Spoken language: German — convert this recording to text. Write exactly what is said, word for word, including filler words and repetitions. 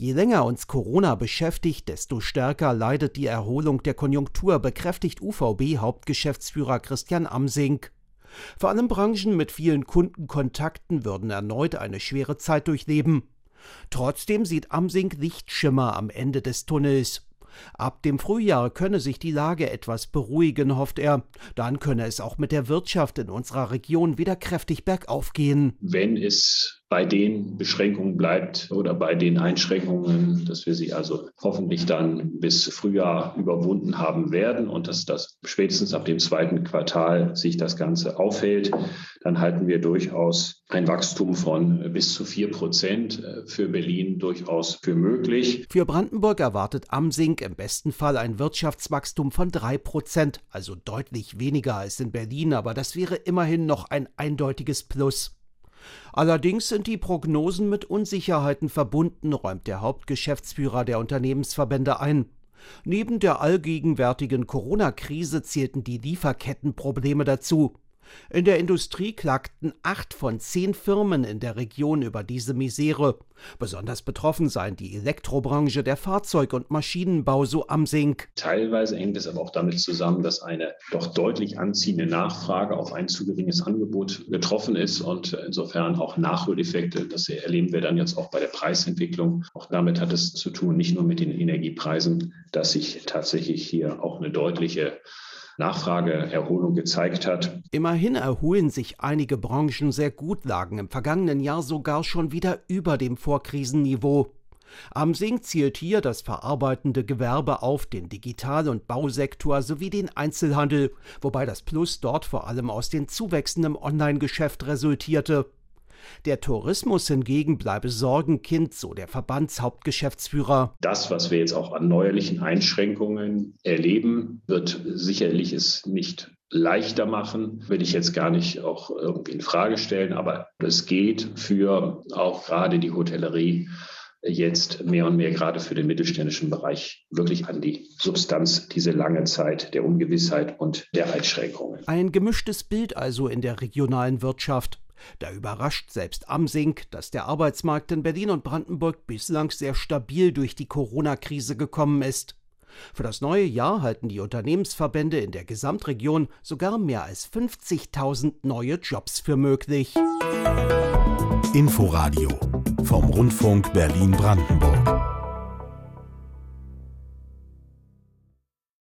Je länger uns Corona beschäftigt, desto stärker leidet die Erholung der Konjunktur, bekräftigt U V B-Hauptgeschäftsführer Christian Amsink. Vor allem Branchen mit vielen Kundenkontakten würden erneut eine schwere Zeit durchleben. Trotzdem sieht Amsink Lichtschimmer am Ende des Tunnels. Ab dem Frühjahr könne sich die Lage etwas beruhigen, hofft er. Dann könne es auch mit der Wirtschaft in unserer Region wieder kräftig bergauf gehen. Wenn es bei den Beschränkungen bleibt oder bei den Einschränkungen, dass wir sie also hoffentlich dann bis Frühjahr überwunden haben werden und dass das spätestens ab dem zweiten Quartal sich das Ganze aufhält, dann halten wir durchaus ein Wachstum von bis zu vier Prozent für Berlin durchaus für möglich. Für Brandenburg erwartet Amsink im besten Fall ein Wirtschaftswachstum von drei Prozent, also deutlich weniger als in Berlin, aber das wäre immerhin noch ein eindeutiges Plus. Allerdings sind die Prognosen mit Unsicherheiten verbunden, räumt der Hauptgeschäftsführer der Unternehmensverbände ein. Neben der allgegenwärtigen Corona-Krise zählten die Lieferkettenprobleme dazu. In der Industrie klagten acht von zehn Firmen in der Region über diese Misere. Besonders betroffen seien die Elektrobranche, der Fahrzeug- und Maschinenbau, so Amsink. Teilweise hängt es aber auch damit zusammen, dass eine doch deutlich anziehende Nachfrage auf ein zu geringes Angebot getroffen ist und insofern auch Nachholeffekte. Das erleben wir dann jetzt auch bei der Preisentwicklung. Auch damit hat es zu tun, nicht nur mit den Energiepreisen, dass sich tatsächlich hier auch eine deutliche Nachfrageerholung gezeigt hat. Immerhin erholen sich einige Branchen sehr gut, lagen im vergangenen Jahr sogar schon wieder über dem Vorkrisenniveau. Amsink zielt hier das verarbeitende Gewerbe auf, den Digital- und Bausektor sowie den Einzelhandel, wobei das Plus dort vor allem aus den Zuwächsen im Online-Geschäft resultierte. Der Tourismus hingegen bleibe Sorgenkind, so der Verbandshauptgeschäftsführer. Das, was wir jetzt auch an neuerlichen Einschränkungen erleben, wird sicherlich es nicht leichter machen, will ich jetzt gar nicht auch irgendwie in Frage stellen, aber es geht für auch gerade die Hotellerie jetzt mehr und mehr gerade für den mittelständischen Bereich wirklich an die Substanz, diese lange Zeit der Ungewissheit und der Einschränkungen. Ein gemischtes Bild also in der regionalen Wirtschaft. Da überrascht selbst Amsink, dass der Arbeitsmarkt in Berlin und Brandenburg bislang sehr stabil durch die Corona-Krise gekommen ist. Für das neue Jahr halten die Unternehmensverbände in der Gesamtregion sogar mehr als fünfzigtausend neue Jobs für möglich. Inforadio vom Rundfunk Berlin-Brandenburg.